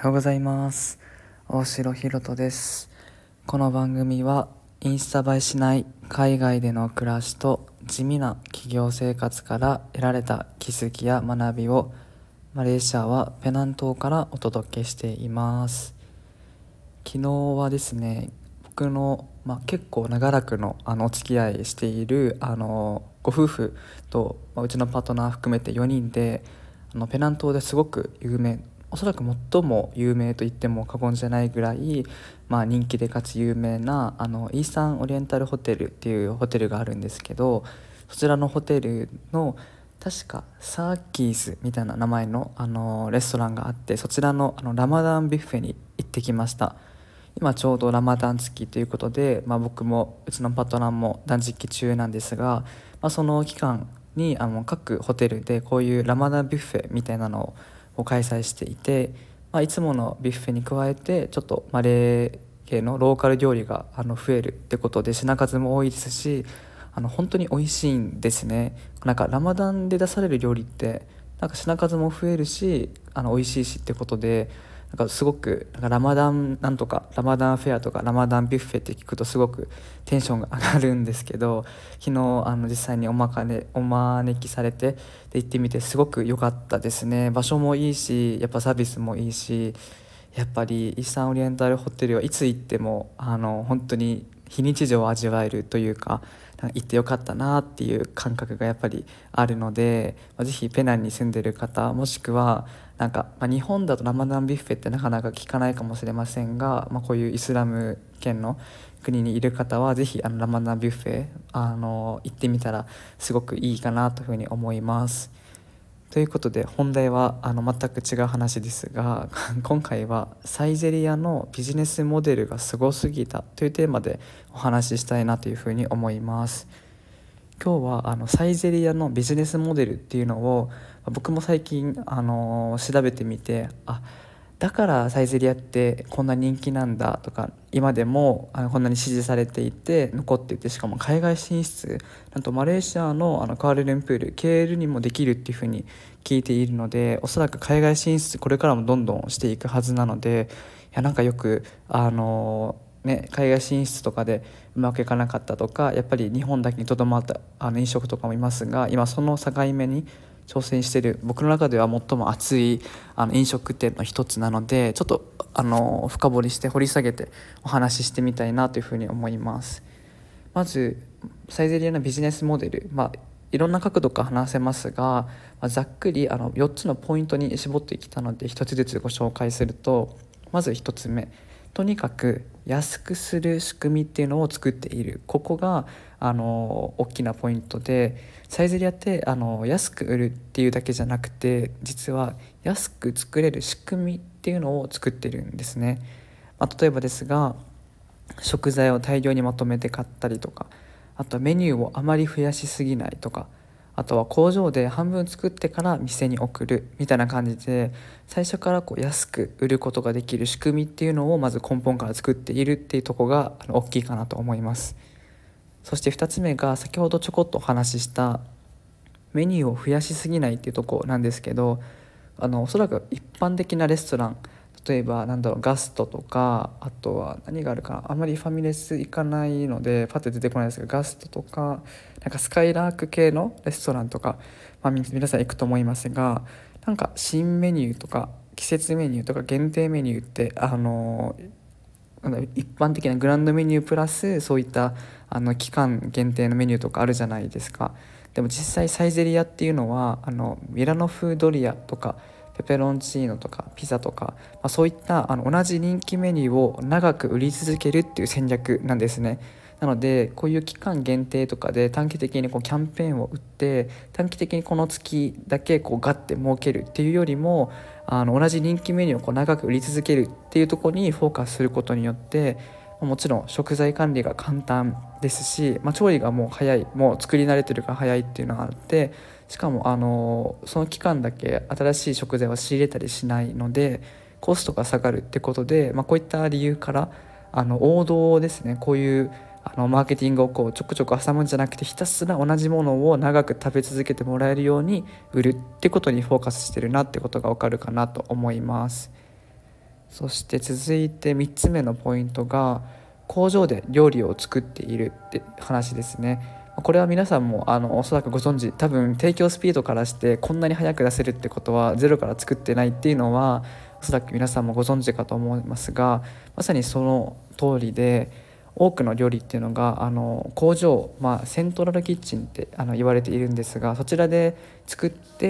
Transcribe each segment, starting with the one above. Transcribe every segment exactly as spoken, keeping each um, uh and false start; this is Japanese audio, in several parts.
ようございます。大城ひろとです。この番組はインスタ映えしない海外での暮らしと地味な企業生活から得られた気づきや学びをマレーシアはペナン島からお届けしています。昨日はですね、僕の、まあ、結構長らくの、あのお付き合いしているあのご夫婦と、まあ、うちのパートナー含めてよにんであのペナン島ですごく有名、おそらく最も有名と言っても過言じゃないぐらい、まあ、人気でかつ有名なあのイースタンオリエンタルホテルっていうホテルがあるんですけど、そちらのホテルの確かサーキーズみたいな名前の、あのレストランがあって、そちらの、あのラマダンビュッフェに行ってきました。今ちょうどラマダン月ということで、まあ、僕もうちのパートナーも断食中なんですが、まあ、その期間にあの各ホテルでこういうラマダンビュッフェみたいなのを開催していて、まあ、いつものビュッフェに加えてちょっとマレー系のローカル料理があの増えるってことで品数も多いですし、あの本当に美味しいんですね。なんかラマダンで出される料理ってなんか品数も増えるし、あの美味しいしってことで、なんかすごくなんかラマダンなんとかラマダンフェアとかラマダンビュッフェって聞くとすごくテンションが上がるんですけど、昨日あの実際におまか、ね、お招きされてで行ってみてすごく良かったですね。場所もいいし、やっぱサービスもいいし、やっぱりイースタンオリエンタルホテルはいつ行ってもあの本当に非日常を味わえるというか、なんか行ってよかったなっていう感覚がやっぱりあるので、まあ、ぜひペナンに住んでる方、もしくはなんか、まあ、日本だとラマダンビュッフェってなかなか聞かないかもしれませんが、まあ、こういうイスラム圏の国にいる方はぜひあのラマダンビュッフェあの行ってみたらすごくいいかなというふうに思います。ということで本題はあの全く違う話ですが今回はサイゼリヤのビジネスモデルがすごすぎたというテーマでお話ししたいなというふうに思います。今日はあのサイゼリヤのビジネスモデルっていうのを僕も最近、あの調べてみて、あ、だからサイゼリヤってこんな人気なんだとか、今でもあのこんなに支持されていて残っていて、しかも海外進出なんとマレーシアの、あのクアラルンプール ケーエル にもできるっていうふうに聞いているので、おそらく海外進出これからもどんどんしていくはずなので、いやなんかよくあのね、海外進出とかでうまくいかなかったとか、やっぱり日本だけにとどまったあの飲食とかもいますが、今その境目に挑戦している僕の中では最も熱いあの飲食店の一つなので、ちょっとあの深掘りして掘り下げてお話ししてみたいなというふうに思います。まずサイゼリヤのビジネスモデル、まあ、いろんな角度から話せますが、まあ、ざっくりあのよっつのポイントに絞ってきたのでひとつずつご紹介すると、まずひとつめ、とにかく安くする仕組みっていうのを作っている。ここがあの大きなポイントで、サイゼリヤってあの安く売るっていうだけじゃなくて、実は安く作れる仕組みっていうのを作ってるんですね。まあ、例えばですが、食材を大量にまとめて買ったりとか、あとメニューをあまり増やしすぎないとか、あとは工場で半分作ってから店に送るみたいな感じで、最初からこう安く売ることができる仕組みっていうのをまず根本から作っているっていうところが大きいかなと思います。そしてふたつめが先ほどちょこっとお話ししたメニューを増やしすぎないっていうところなんですけど、あのおそらく一般的なレストラン、例えばなんだろうガストとか、あとは何があるかな、あまりファミレス行かないのでパッと出てこないですが、ガストとかなんかスカイラーク系のレストランとか、まあ、皆さん行くと思いますが、なんか新メニューとか季節メニューとか限定メニューってあのなんだ一般的なグランドメニュープラスそういったあの期間限定のメニューとかあるじゃないですか。でも実際サイゼリヤっていうのはあのミラノ風ドリアとかペペロンチーノとかピザとか、まあ、そういったあの同じ人気メニューを長く売り続けるっていう戦略なんですね。なのでこういう期間限定とかで短期的にこうキャンペーンを打って短期的にこの月だけこうガッて儲けるっていうよりも、あの同じ人気メニューをこう長く売り続けるっていうところにフォーカスすることによって、もちろん食材管理が簡単ですし、まあ、調理がもう早い、もう作り慣れてるから早いっていうのがあって、しかもあのその期間だけ新しい食材は仕入れたりしないのでコストが下がるってことで、まあ、こういった理由からあの王道ですね、こういうあのマーケティングをこうちょくちょく挟むんじゃなくて、ひたすら同じものを長く食べ続けてもらえるように売るってことにフォーカスしてるなってことが分かるかなと思います。 そして続いてみっつめのポイントが工場で料理を作っているって話ですね。これは皆さんもあのおそらくご存知、多分提供スピードからしてこんなに早く出せるってことはゼロから作ってないっていうのはおそらく皆さんもご存知かと思いますが、まさにその通りで、多くの料理っていうのがあの工場、まあ、セントラルキッチンってあの言われているんですが、そちらで作って、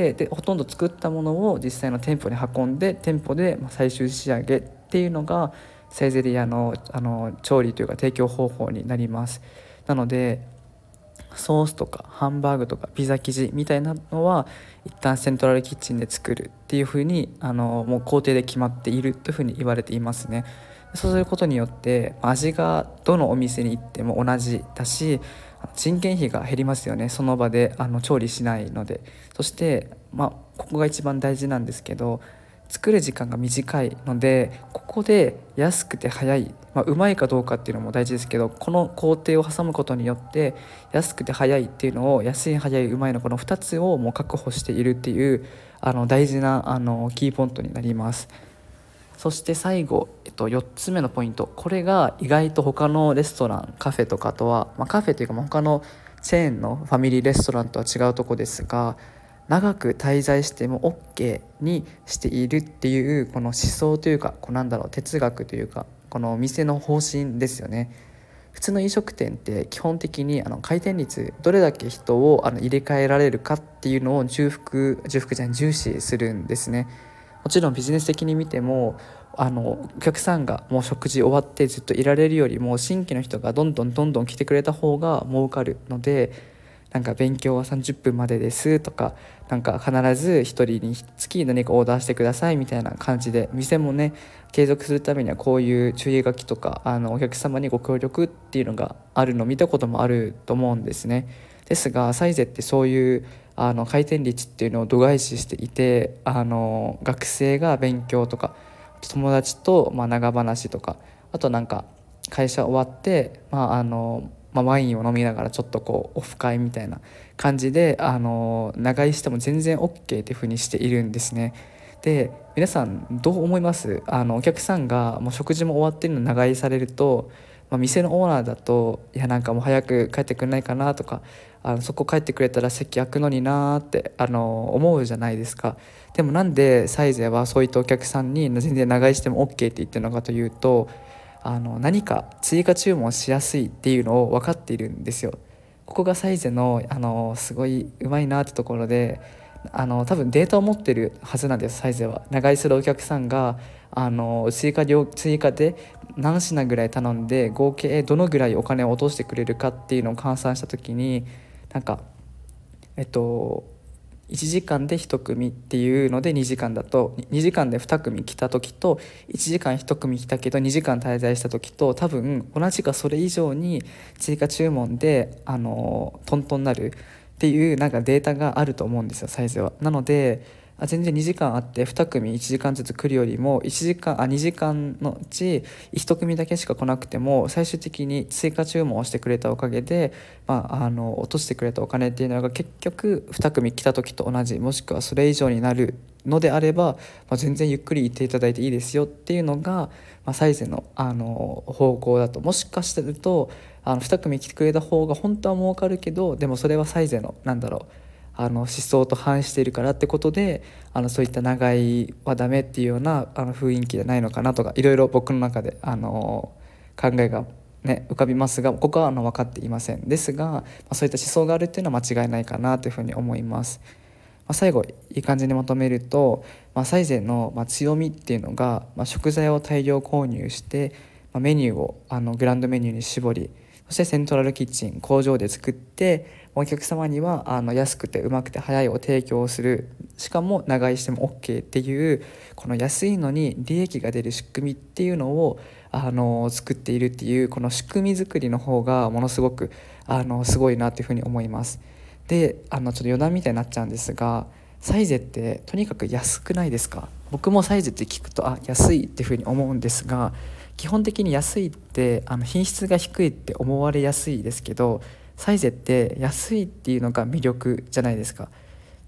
でほとんど作ったものを実際の店舗に運んで店舗で最終仕上げっていうのがサイゼリヤの、あの調理というか提供方法になります。なのでソースとかハンバーグとかピザ生地みたいなのは一旦セントラルキッチンで作るっていう風にあのもう工程で決まっているという風に言われていますね。そうすることによって味がどのお店に行っても同じだし、人件費が減りますよね。その場であの調理しないので。そして、まあ、ここが一番大事なんですけど、作る時間が短いのでここで安くて早い、まあ、うまいかどうかっていうのも大事ですけど、この工程を挟むことによって安くて早いっていうのを、安い早いうまいのこのふたつをもう確保しているっていうあの大事なあのキーポイントになります。そして最後、えっと、よっつめのポイント、これが意外と他のレストランカフェとかとは、まあ、カフェというか他のチェーンのファミリーレストランとは違うとこですが、長く滞在しても OK にしているっていうこの思想というか、こうなんだろう哲学というか、この店の方針ですよね。普通の飲食店って基本的にあの回転率、どれだけ人をあの入れ替えられるかっていうのを重複重複じゃない重視するんですね。もちろんビジネス的に見てもあのお客さんがもう食事終わってずっといられるよりも新規の人がどんどんどんどん来てくれた方が儲かるので、なんか勉強はさんじゅっぷんまでですとか、なんか必ずひとりにつき何かオーダーしてくださいみたいな感じで、店もね継続するためにはこういう注意書きとか、あのお客様にご協力っていうのがあるのを見たこともあると思うんですね。ですがサイゼってそういうあの回転率っていうのを度外視していて、あの学生が勉強とか友達とまあ長話とか、あとなんか会社終わって、まああのまあ、ワインを飲みながらちょっとこうオフ会みたいな感じであの長居しても全然 OK っていう風にしているんですね。で皆さんどう思います？あのお客さんがもう食事も終わってるの長居されると、まあ、店のオーナーだといやなんかもう早く帰ってくれないかなとか、あのそこ帰ってくれたら席空くのになってあの思うじゃないですか。でもなんでサイゼはそういったお客さんに全然長居しても OK って言ってるのかというと、あの何か追加注文しやすいっていうのを分かっているんですよ。ここがサイゼの、あのすごいうまいなってところで、あの多分データを持ってるはずなんです。サイゼは長居するお客さんがあの追加料追加で何品ぐらい頼んで合計どのぐらいお金を落としてくれるかっていうのを換算した時に、なんかえっといちじかんでいち組っていうのでにじかんだと、にじかんでに組来た時といちじかんいち組来たけどにじかん滞在した時と、多分同じかそれ以上に追加注文であのトントンになるっていうなんかデータがあると思うんですよ、サイズは。なのであ全然にじかんあってに組いちじかんずつ来るよりもいちじかんあにじかんのうちいち組だけしか来なくても最終的に追加注文をしてくれたおかげで、まあ、あの落としてくれたお金っていうのが結局に組来た時と同じもしくはそれ以上になるのであれば、まあ、全然ゆっくり行っていただいていいですよっていうのが、まあ、サイゼの、あの方向だと。もしかするとあのに組来てくれた方が本当は儲かるけど、でもそれはサイゼのなんだろうあの思想と反しているからってことで、あのそういった長居はダメっていうようなあの雰囲気じゃないのかなとか、いろいろ僕の中であの考えが、ね、浮かびますが、ここはあの分かっていません。ですが、まあ、そういった思想があるっていうのは間違いないかなというふうに思います。まあ、最後いい感じにまとめると、まあ、サイゼのまあ強みっていうのが、まあ、食材を大量購入して、まあ、メニューをあのグランドメニューに絞り、そしてセントラルキッチン工場で作ってお客様にはあの安くてうまくて早いを提供する、しかも長居しても OK っていうこの安いのに利益が出る仕組みっていうのをあの作っているっていうこの仕組み作りの方がものすごくあのすごいなっていうふうに思います。であのちょっと余談みたいになっちゃうんですが、サイゼってとにかく安くないですか？僕もサイゼって聞くとあ安いっていうふうに思うんですが、基本的に安いってあの品質が低いって思われやすいですけど、サイゼって安いっていうのが魅力じゃないですか。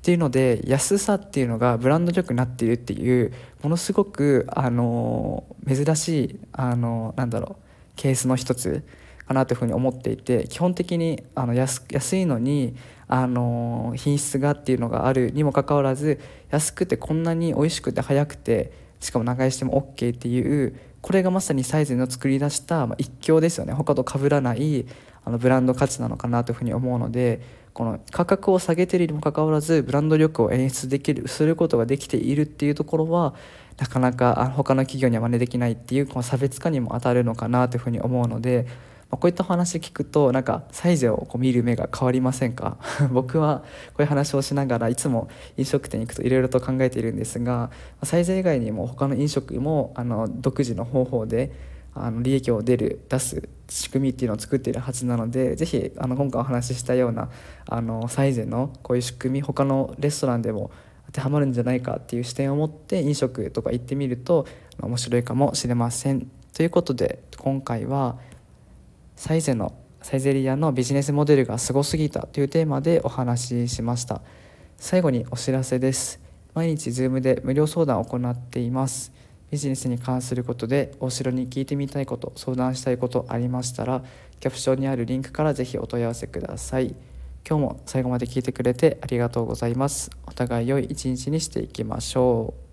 っていうので、安さっていうのがブランド力になっているっていうものすごくあの珍しいあのなんだろうケースの一つかなというふうに思っていて、基本的にあの 安, 安いのにあの品質がっていうのがあるにもかかわらず、安くてこんなに美味しくて早くてしかも長居しても OK っていう、これがまさにサイゼの作り出した、まあ、一強ですよね。他と被らないあのブランド価値なのかなというふうに思うので、この価格を下げているにもかかわらずブランド力を演出できるすることができているっていうところは、なかなかあの他の企業には真似できないっていうこの差別化にも当たるのかなというふうに思うので、まあ、こういった話聞くとなんかサイゼをこう見る目が変わりませんか？僕はこういう話をしながらいつも飲食店に行くといろいろと考えているんですが、サイゼ以外にも他の飲食もあの独自の方法であの利益を出る出す仕組みっていうのを作っているはずなので、ぜひあの今回お話ししたようなあのサイゼのこういう仕組み、他のレストランでも当てはまるんじゃないかっていう視点を持って飲食とか行ってみると面白いかもしれません。ということで今回はサイゼのサイゼリヤのビジネスモデルがすごすぎたというテーマでお話ししました。最後にお知らせです。毎日 Zoom で無料相談を行っています。ビジネスに関することで大城に聞いてみたいこと、相談したいことありましたら、キャプションにあるリンクからぜひお問い合わせください。今日も最後まで聞いてくれてありがとうございます。お互い良い一日にしていきましょう。